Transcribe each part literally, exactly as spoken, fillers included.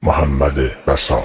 محمد رسا.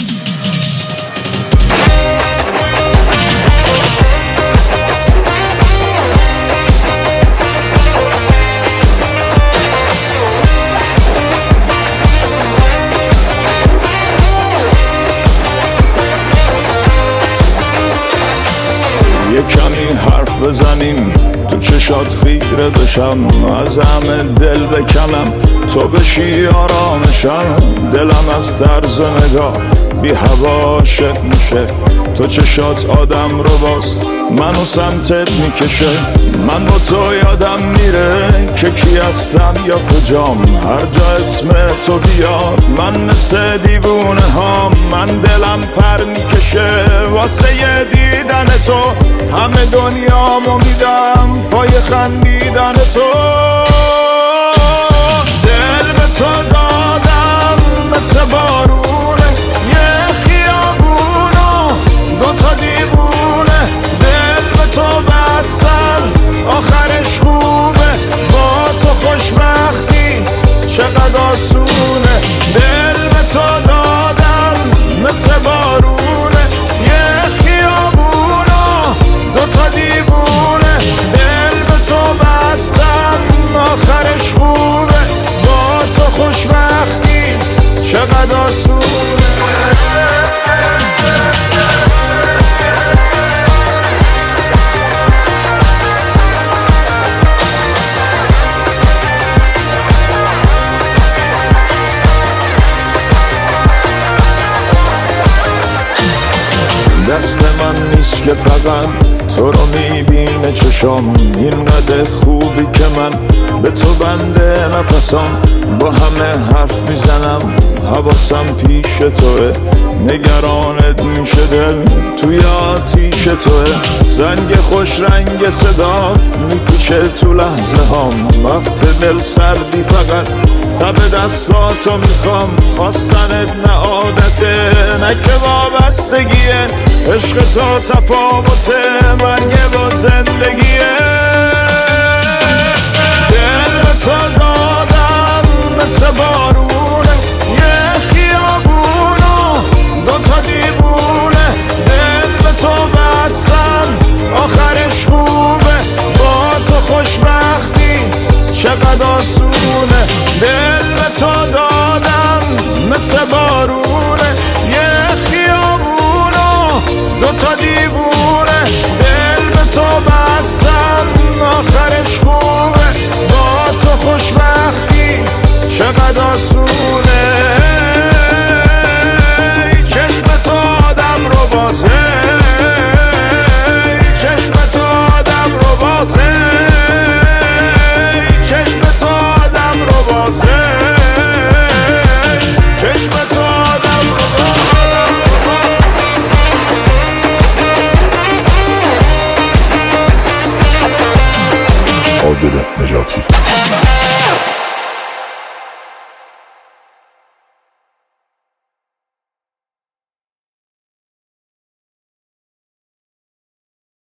یه کمی حرف بزنیم تو چشات خیره بشم، از همه دل بکنم تو بشی آرامشم. دلم از طرز نگاه بی هوا عاشق میشه، تو چشات آدم رو باز منو سمتت میکشه. من با تو یادم میره که کی هستم یا کجام، هر جا اسم تو بیاد من مثل دیوونه هام. من دلم پر میکشه واسه یه دیدن تو، همه دنیامو میدم پای خندیدن تو. دل به تو دادم مثل بارونه، یه خیابونو دوتا دیوونه. دل به تو بستن آخرش خوبه، با تو خوشبختی چقدر آسونه. دل به تو دادم مثل بارونه، یه خیابونو دوتا دیوونه. دل به تو بستن آخرش خوبه، با تو خوشبختی چقدر آسونه. دست من نیست که فقط تو رو میبینه چشام، اینقدر خوبی که من به تو بنده نفسام. با همه حرف میزنم حواسم پیش توه، نگرانت میشه دل توی آتیش توه. زنگ خوش رنگ صدا میپیچه تو لحظه هام، وقت دل سردی فقط تب دستاتو میخوام. خواستنت نه عادته نه که وابستگیه، عشق تو تفاوته مرگ با زندگیه. دل به تو دادم مثل بارونه، یه خیابونو دوتا دیوونه. دل به تو بستن آخرش خوبه، با تو خوشبختی چقدر آسونه. دل به تو دادم مثل بارونه، یه خیابونو دوتا دیوونه. دل به تو بستن آخرش خوبه، با تو خوشبختی چقدر آسونه. چشم تو آدم رو بازه، چشم تو آدم رو بازه، چشم تو آدم رو بازه، چشم تو آدم رو بازه. عادل نجاتی.